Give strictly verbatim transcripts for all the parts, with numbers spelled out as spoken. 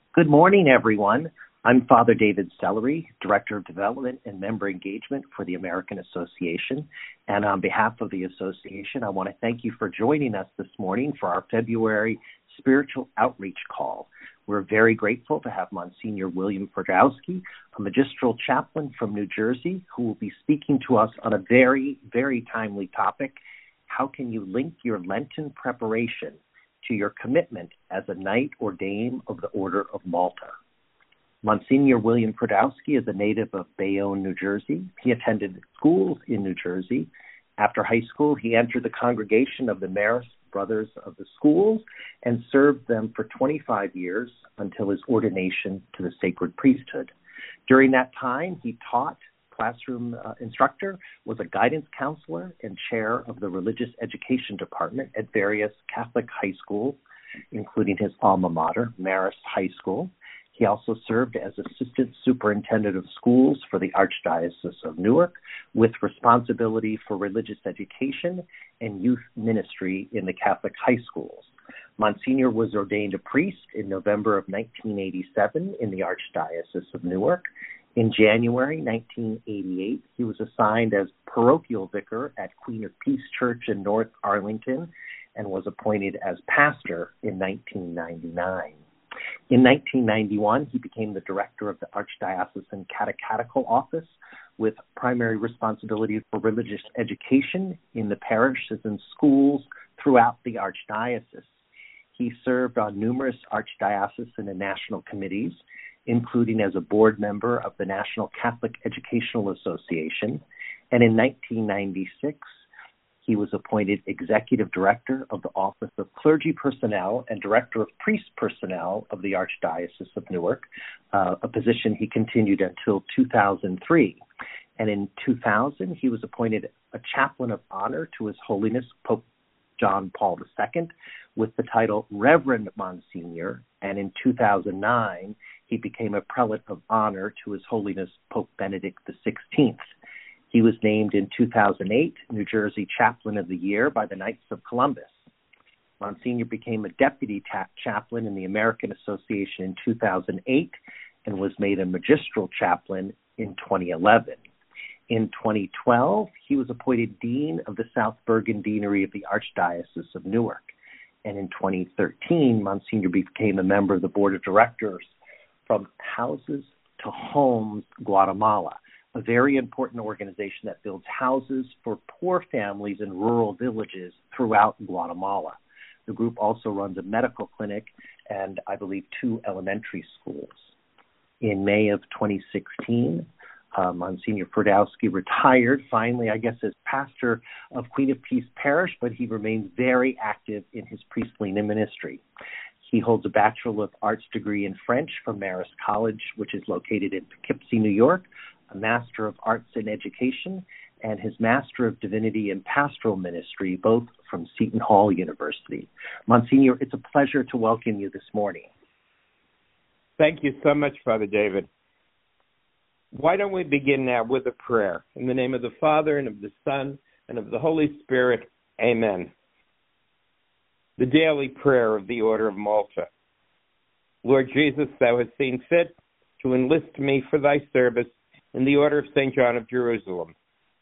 Good morning, everyone. I'm Father David Sellery, Director of Development and Member Engagement for the American Association. And on behalf of the Association, I want to thank you for joining us this morning for our February Spiritual Outreach Call. We're very grateful to have Monsignor William Ferdowski, a magistral chaplain from New Jersey, who will be speaking to us on a very, very timely topic. How can you link your Lenten preparation to your commitment as a knight or dame of the Order of Malta? Monsignor William Ferdowski is a native of Bayonne, New Jersey. He attended schools in New Jersey. After high school, he entered the congregation of the Marist Brothers of the Schools and served them for twenty-five years until his ordination to the sacred priesthood. During that time, he taught, classroom uh, instructor, was a guidance counselor and chair of the religious education department at various Catholic high schools, including his alma mater, Marist High School. He also served as assistant superintendent of schools for the Archdiocese of Newark, with responsibility for religious education and youth ministry in the Catholic high schools. Monsignor was ordained a priest in November of nineteen eighty-seven in the Archdiocese of Newark. In January nineteen eighty-eight, he was assigned as parochial vicar at Queen of Peace Church in North Arlington and was appointed as pastor in nineteen ninety-nine. In nineteen ninety-one, he became the director of the Archdiocesan Catechetical Office with primary responsibility for religious education in the parishes and schools throughout the Archdiocese. He served on numerous archdiocesan and national committees, including as a board member of the National Catholic Educational Association, and in nineteen ninety-six, he was appointed Executive Director of the Office of Clergy Personnel and Director of Priest Personnel of the Archdiocese of Newark, uh, a position he continued until two thousand three. And in two thousand, he was appointed a Chaplain of Honor to His Holiness Pope John Paul the Second with the title Reverend Monsignor, and in two thousand nine, he became a Prelate of Honor to His Holiness Pope Benedict the Sixteenth. He was named in two thousand eight New Jersey Chaplain of the Year by the Knights of Columbus. Monsignor became a Deputy ta- Chaplain in the American Association in two thousand eight and was made a Magistral Chaplain in twenty eleven. In twenty twelve, he was appointed Dean of the South Bergen Deanery of the Archdiocese of Newark. And in twenty thirteen, Monsignor became a member of the Board of Directors from Houses to Homes Guatemala, a very important organization that builds houses for poor families in rural villages throughout Guatemala. The group also runs a medical clinic and, I believe, two elementary schools. In May of twenty sixteen, uh, Monsignor Ferdowski retired, finally, I guess, as pastor of Queen of Peace Parish, but he remains very active in his priestly ministry. He holds a Bachelor of Arts degree in French from Marist College, which is located in Poughkeepsie, New York, a Master of Arts in Education, and his Master of Divinity in Pastoral Ministry, both from Seton Hall University. Monsignor, it's a pleasure to welcome you this morning. Thank you so much, Father David. Why don't we begin now with a prayer? In the name of the Father, and of the Son, and of the Holy Spirit, amen. The daily prayer of the Order of Malta. Lord Jesus, thou hast seen fit to enlist me for thy service in the Order of Saint John of Jerusalem.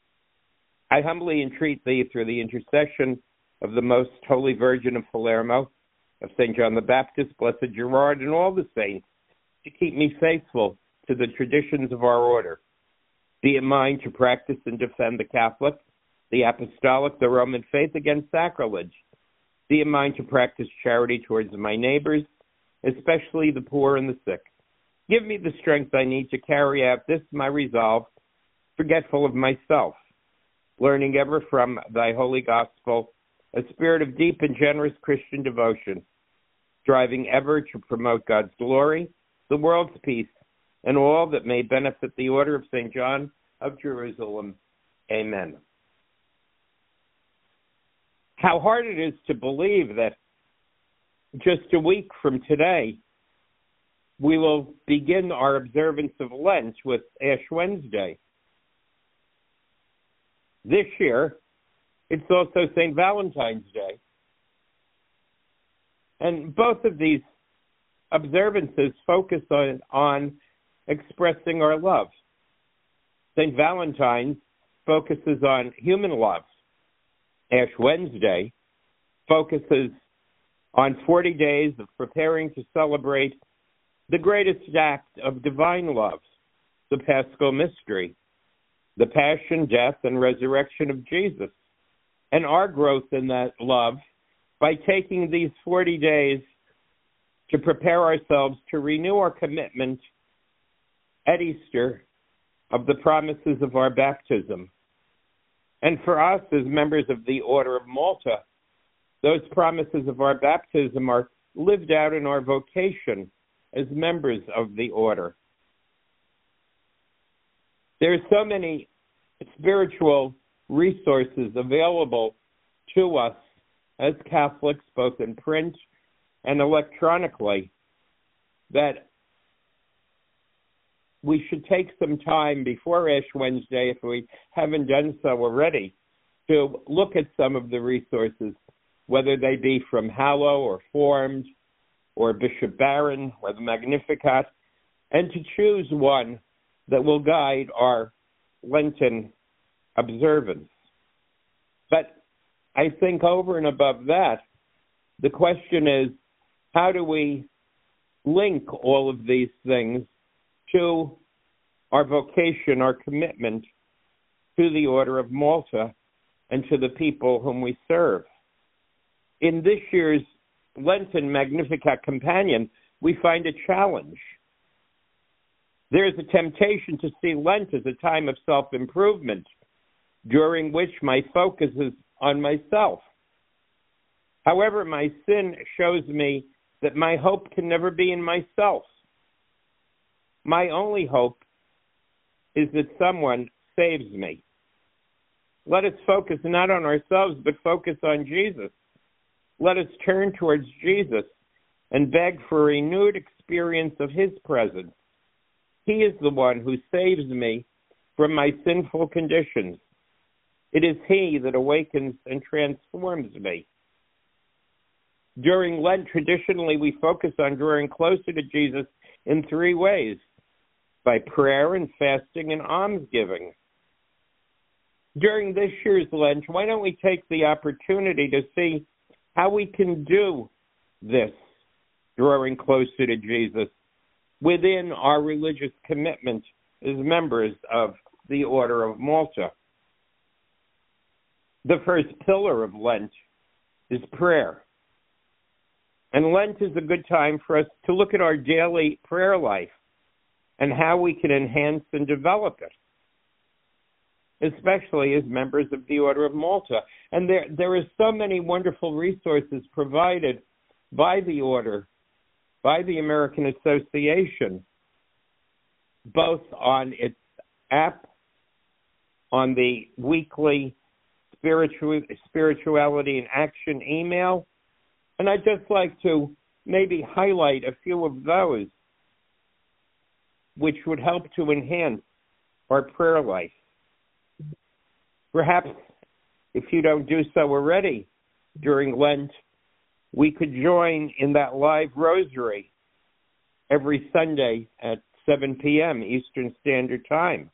I humbly entreat thee through the intercession of the Most Holy Virgin of Palermo, of Saint John the Baptist, Blessed Gerard, and all the saints, to keep me faithful to the traditions of our order. Be it mine to practice and defend the Catholic, the Apostolic, the Roman faith against sacrilege. Be it mine to practice charity towards my neighbors, especially the poor and the sick. Give me the strength I need to carry out this my resolve, forgetful of myself, learning ever from thy holy gospel, a spirit of deep and generous Christian devotion, striving ever to promote God's glory, the world's peace, and all that may benefit the Order of Saint John of Jerusalem. Amen. How hard it is to believe that just a week from today, we will begin our observance of Lent with Ash Wednesday. This year, it's also Saint Valentine's Day. And both of these observances focus on, on expressing our love. Saint Valentine's focuses on human love. Ash Wednesday focuses on forty days of preparing to celebrate the greatest act of divine love, the Paschal Mystery, the passion, death, and resurrection of Jesus, and our growth in that love by taking these forty days to prepare ourselves to renew our commitment at Easter of the promises of our baptism. And for us, as members of the Order of Malta, those promises of our baptism are lived out in our vocation as members of the Order. There are so many spiritual resources available to us as Catholics, both in print and electronically, that we should take some time before Ash Wednesday, if we haven't done so already, to look at some of the resources, whether they be from Hallow or Formed or Bishop Barron or the Magnificat, and to choose one that will guide our Lenten observance. But I think over and above that, the question is, how do we link all of these things to our vocation, our commitment to the Order of Malta and to the people whom we serve? In this year's Lenten Magnificat Companion, we find a challenge. There is a temptation to see Lent as a time of self-improvement, during which my focus is on myself. However, my sin shows me that my hope can never be in myself. My only hope is that someone saves me. Let us focus not on ourselves, but focus on Jesus. Let us turn towards Jesus and beg for a renewed experience of his presence. He is the one who saves me from my sinful conditions. It is he that awakens and transforms me. During Lent, traditionally, we focus on drawing closer to Jesus in three ways: by prayer and fasting and almsgiving. During this year's Lent, why don't we take the opportunity to see how we can do this, drawing closer to Jesus, within our religious commitment as members of the Order of Malta. The first pillar of Lent is prayer. And Lent is a good time for us to look at our daily prayer life and how we can enhance and develop it, especially as members of the Order of Malta. And there, there are so many wonderful resources provided by the Order, by the American Association, both on its app, on the weekly spiritual, Spirituality in Action email. And I'd just like to maybe highlight a few of those which would help to enhance our prayer life. Perhaps, if you don't do so already during Lent, we could join in that live rosary every Sunday at seven p.m. Eastern Standard Time.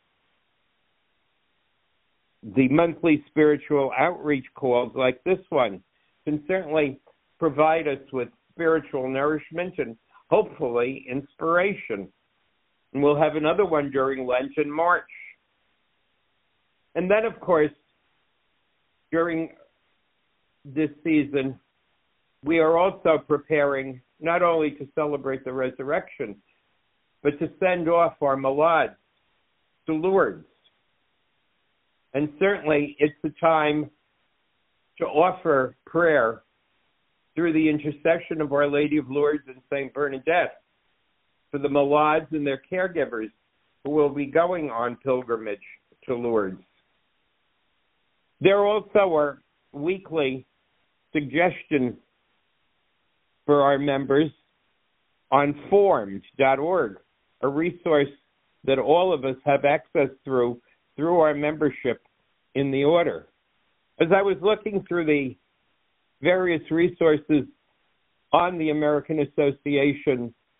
The monthly spiritual outreach calls like this one can certainly provide us with spiritual nourishment and hopefully inspiration. And we'll have another one during Lent in March. And then, of course, during this season, we are also preparing not only to celebrate the resurrection, but to send off our Malades to Lourdes. And certainly it's a time to offer prayer through the intercession of Our Lady of Lourdes and Saint Bernadette for the Malades and their caregivers who will be going on pilgrimage to Lourdes. There also are weekly suggestions for our members on formed dot org, a resource that all of us have access through through our membership in the Order. As I was looking through the various resources on the American Association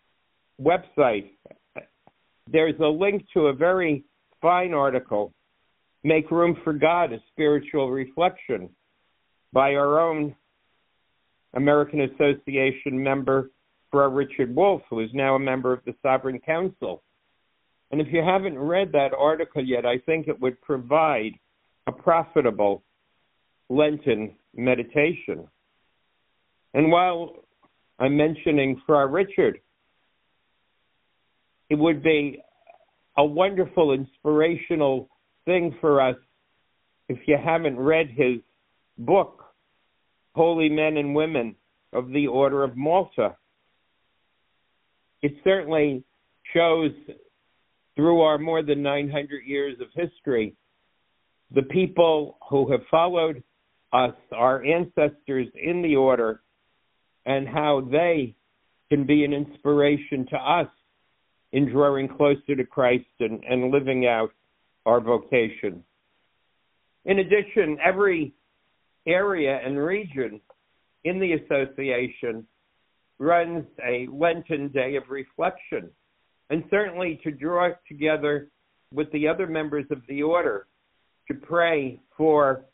website, there's a link to a very fine article, Make Room for God, a Spiritual Reflection, by our own American Association member, Fra Richard Wolff, who is now a member of the Sovereign Council. And if you haven't read that article yet, I think it would provide a profitable Lenten meditation. And while I'm mentioning Fra Richard, it would be a wonderful, inspirational thing for us if you haven't read his book, Holy Men and Women of the Order of Malta. It certainly shows, through our more than nine hundred years of history, the people who have followed us, our ancestors in the order, and how they can be an inspiration to us in drawing closer to Christ and, and living out our vocation. In addition, every area and region in the association runs a Lenten day of reflection, and certainly to draw together with the other members of the order to pray for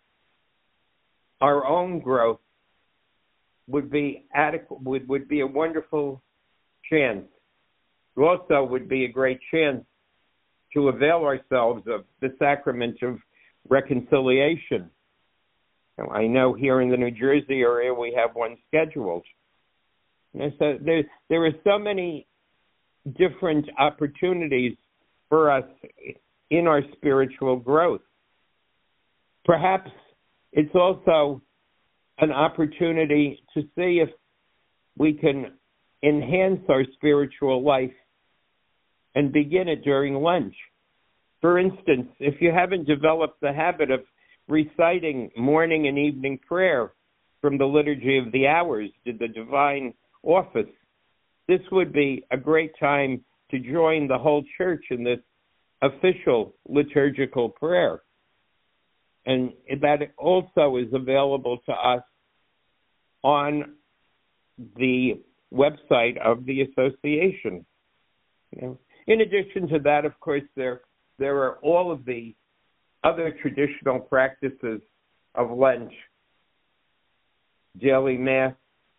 our own growth would be adequate, would, would be a wonderful chance. It also would be a great chance to avail ourselves of the sacrament of reconciliation. Now, I know here in the New Jersey area we have one scheduled. And so there, there are so many different opportunities for us in our spiritual growth. Perhaps it's also an opportunity to see if we can enhance our spiritual life and begin it during lunch. For instance, if you haven't developed the habit of reciting morning and evening prayer from the Liturgy of the Hours to the Divine Office, this would be a great time to join the whole church in this official liturgical prayer. And that also is available to us on the website of the association. You know, in addition to that, of course, there there are all of the other traditional practices of Lent: daily Mass,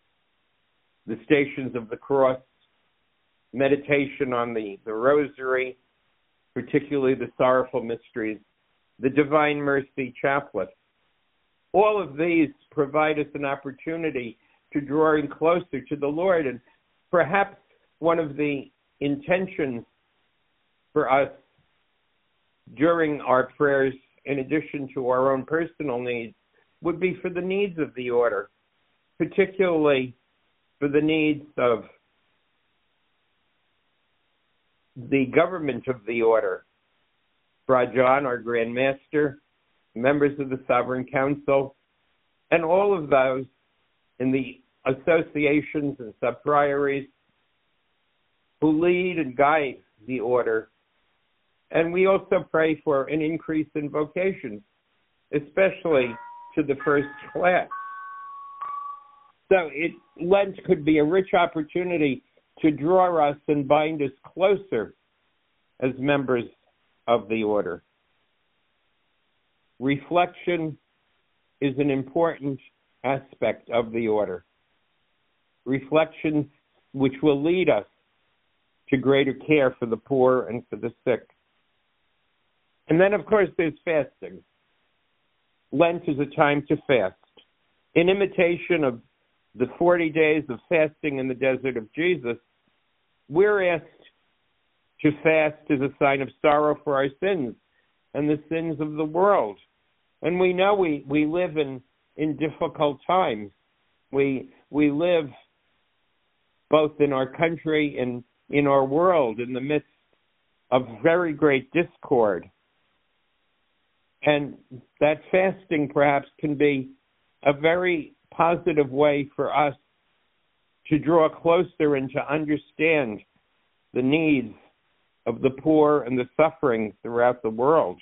the Stations of the Cross, meditation on the, the Rosary, particularly the Sorrowful Mysteries, the Divine Mercy Chaplet. All of these provide us an opportunity to draw in closer to the Lord. And perhaps one of the intentions for us during our prayers, in addition to our own personal needs, would be for the needs of the order, particularly for the needs of the government of the order. Fra John, our Grand Master, members of the Sovereign Council, and all of those in the associations and sub-priories who lead and guide the order. And we also pray for an increase in vocations, especially to the first class. So it, Lent could be a rich opportunity to draw us and bind us closer as members of the order. Reflection is an important aspect of the order. Reflection which will lead us to greater care for the poor and for the sick. And then, of course, there's fasting. Lent is a time to fast. In imitation of the forty days of fasting in the desert of Jesus, we're asked to fast as a sign of sorrow for our sins and the sins of the world. And we know we, we live in, in difficult times. We we live both in our country and in our world in the midst of very great discord. And that fasting perhaps can be a very positive way for us to draw closer and to understand the needs of the poor and the suffering throughout the world.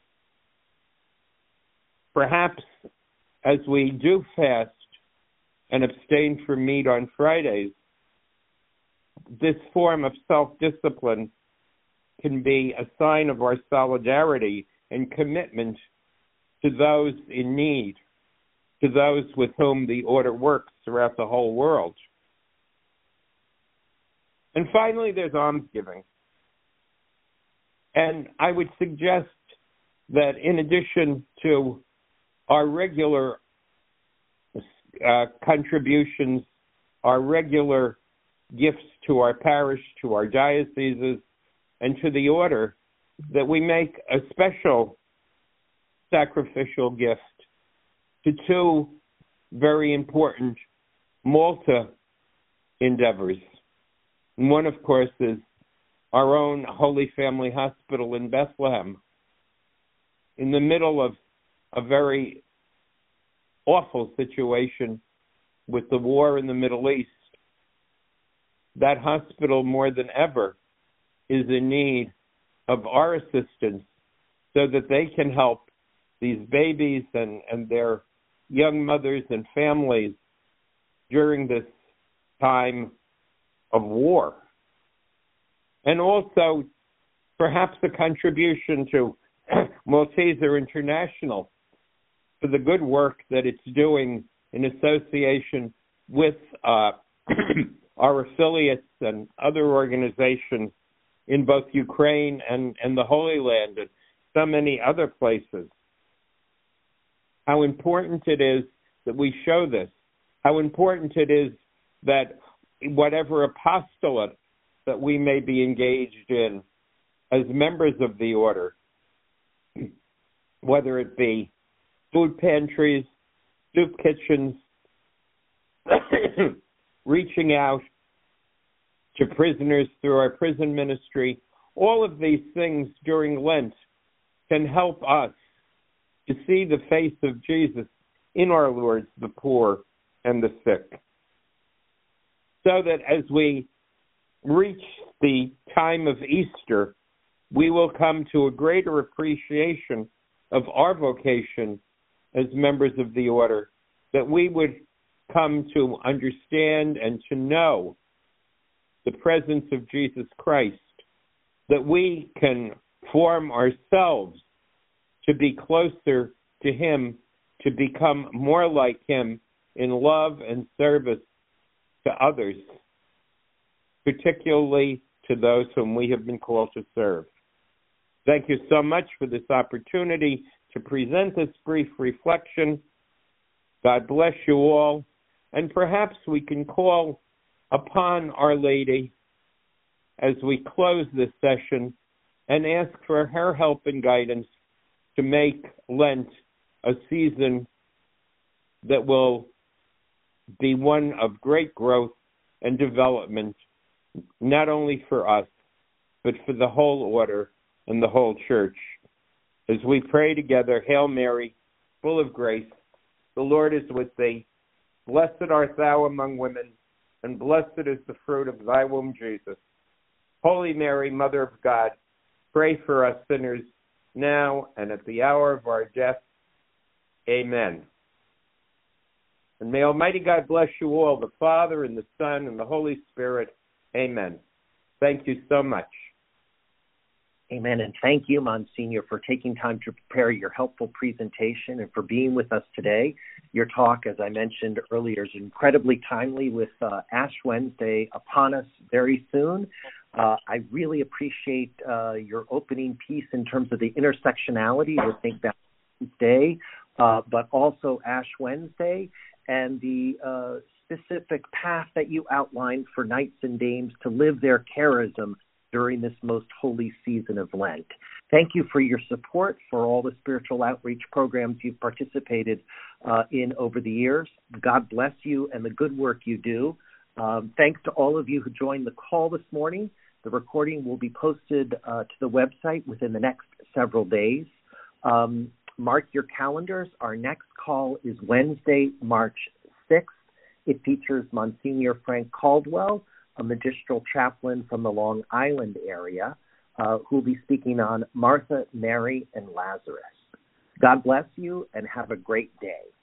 Perhaps as we do fast and abstain from meat on Fridays, this form of self-discipline can be a sign of our solidarity and commitment to those in need, to those with whom the order works throughout the whole world. And finally, there's almsgiving. And I would suggest that in addition to our regular uh, contributions, our regular gifts to our parish, to our dioceses, and to the order, that we make a special sacrificial gift to two very important Malta endeavors. And one, of course, is our own Holy Family Hospital in Bethlehem. In the middle of a very awful situation with the war in the Middle East, that hospital more than ever is in need of our assistance so that they can help these babies and, and their young mothers and families during this time of war. And also perhaps a contribution to Malteser International for the good work that it's doing in association with uh, our affiliates and other organizations in both Ukraine and, and the Holy Land and so many other places. How important it is that we show this, how important it is that whatever apostolate that we may be engaged in as members of the order, whether it be food pantries, soup kitchens, reaching out to prisoners through our prison ministry, all of these things during Lent can help us to see the face of Jesus in our Lords, the poor and the sick. So that as we reach the time of Easter, we will come to a greater appreciation of our vocation as members of the order, that we would come to understand and to know the presence of Jesus Christ, that we can form ourselves to be closer to him, to become more like him in love and service to others, particularly to those whom we have been called to serve. Thank you so much for this opportunity to present this brief reflection. God bless you all, and perhaps we can call upon Our Lady as we close this session and ask for her help and guidance to make Lent a season that will be one of great growth and development, not only for us, but for the whole order and the whole church. As we pray together, Hail Mary, full of grace, the Lord is with thee. Blessed art thou among women, and blessed is the fruit of thy womb, Jesus. Holy Mary, Mother of God, pray for us sinners, now and at the hour of our death. Amen. And may Almighty God bless you all, the Father and the Son and the Holy Spirit. Amen. Thank you so much. Amen. And thank you, Monsignor, for taking time to prepare your helpful presentation and for being with us today. Your talk, as I mentioned earlier, is incredibly timely with uh, Ash Wednesday upon us very soon. Uh, I really appreciate uh, your opening piece in terms of the intersectionality with Saint Valentine's Day, uh, but also Ash Wednesday and the uh, specific path that you outlined for knights and dames to live their charism during this most holy season of Lent. Thank you for your support for all the spiritual outreach programs you've participated uh, in over the years. God bless you and the good work you do. Um, thanks to all of you who joined the call this morning. The recording will be posted uh, to the website within the next several days. Um, mark your calendars. Our next call is Wednesday, March sixth. It features Monsignor Frank Caldwell, a magistral chaplain from the Long Island area, uh, who will be speaking on Martha, Mary, and Lazarus. God bless you and have a great day.